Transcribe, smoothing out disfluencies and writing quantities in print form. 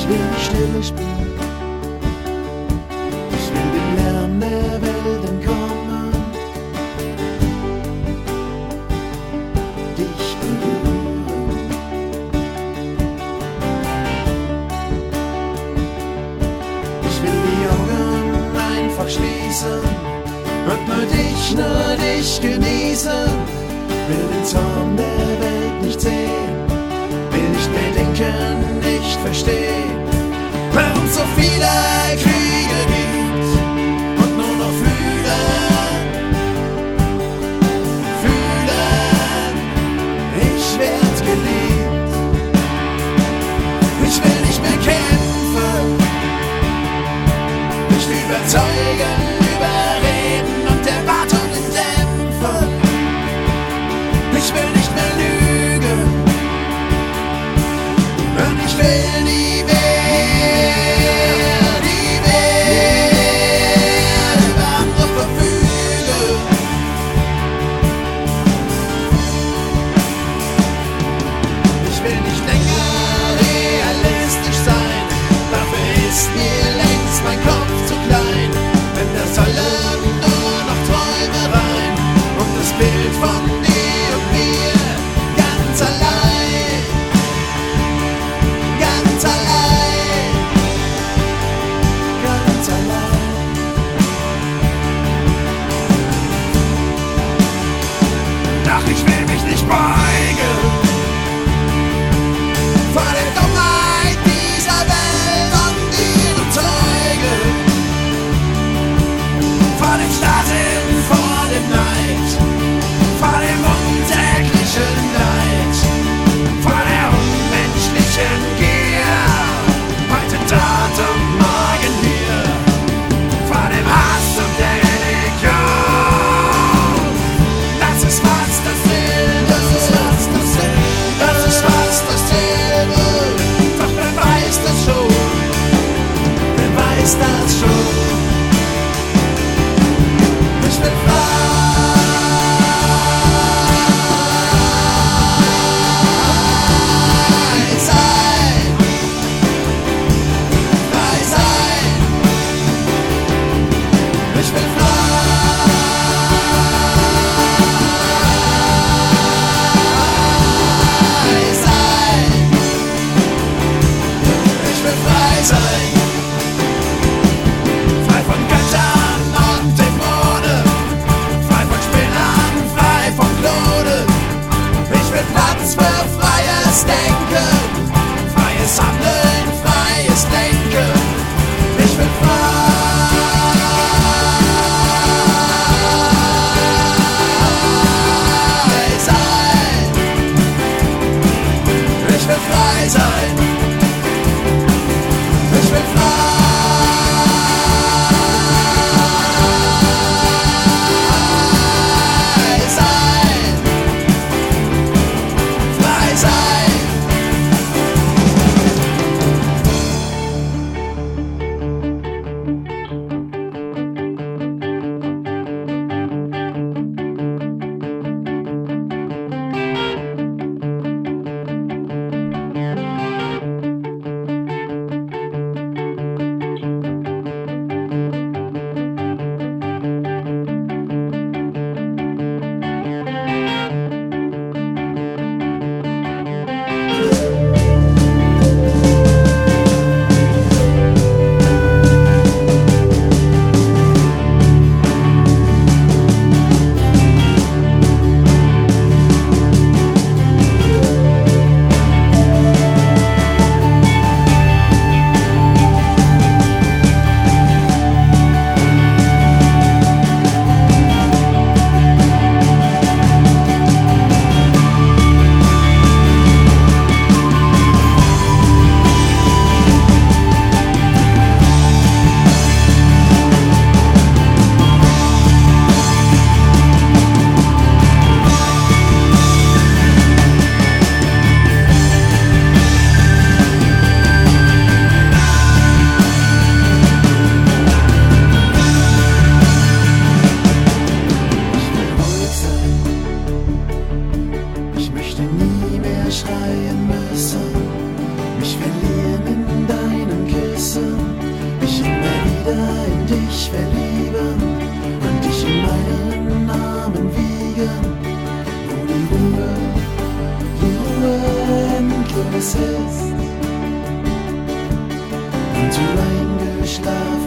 will die Stille spüren. Ich will den Lärm der Welt entkommen. Dich berühren. Ich will die Augen einfach schließen und nur dich genießen. Will den Zorn der Welt nicht sehen, will nicht mehr denken, nicht verstehen, warum so viele Kriege gibt und nur noch fühlen, ich werd geliebt. Ich will nicht mehr kämpfen, nicht überzeugen, überreden und Erwartungen dämpfen. Ich will nicht mehr lügen und ich will nie mehr über andere verfügen. Ich will nicht länger realistisch sein, dafür ist mir längst mein Kopf zu klein. Denn das sollen nur noch Träumereien und das Bild von dir und mir ganz allein, ganz allein, ganz allein. Doch ich will mich nicht beugen vor der Dummheit dieser Welt und ihren Zeugen, vor dem Starrsinn, vor dem Neid, vor dem unsäglichen Leid, vor der unmenschlichen Gier, heute dort und morgen hier, vor dem Hass und der Religion. Das ist fast dasselbe, das ist fast dasselbe, das ist fast dasselbe. Doch wer weiß das schon, wer weiß das schon. Ich will frei sein, frei sein. Ich will frei sein, ich will frei sein. Frei von Göttern und Dämonen, frei von Spinnern, frei von Klonen. Ich will Platz für freies Denken, freies Handeln, freies Denken. Ich will frei sein. Ich will frei sein. Ich will frei sein. Frei sein. wieder in dich verlieben und dich in meinen Armen wiegen, wo die Ruhe endlos ist und du eingeschlafen